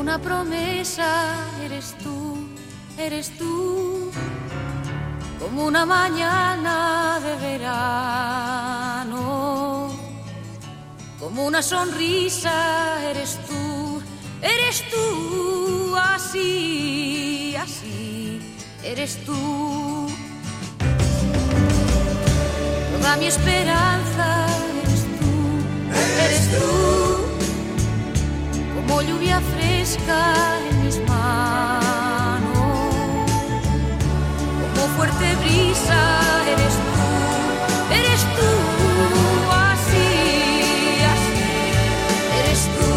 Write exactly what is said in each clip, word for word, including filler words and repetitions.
una promesa, eres tú, eres tú, como una mañana de verano, como una sonrisa, eres tú, eres tú, así, así, eres tú. Toda mi esperanza, eres tú, eres tú, como lluvia fresca en mis manos, como fuerte brisa, eres tú, eres tú, así, así, eres tú.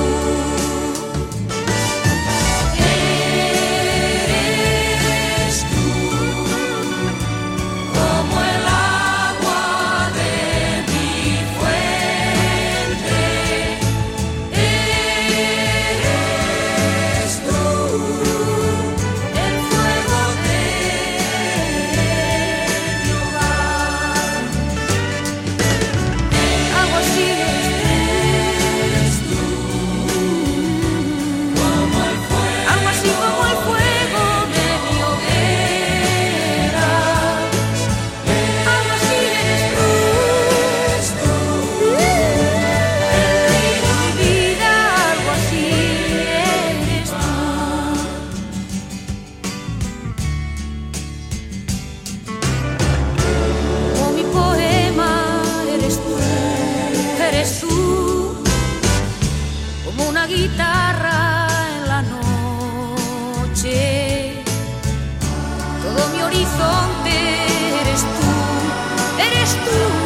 Eres tú, como el agua de mi fuente. Eres tú, el fuego de mi hogar. Algo así eres tú, como el fuego, algo así como el fuego de mi hoguera. Algo así eres tú, el río de mi vida, algo así eres tú. Como mi poema, eres tú, eres tú, como una guitarra en la noche. Todo mi horizonte eres tú, eres tú.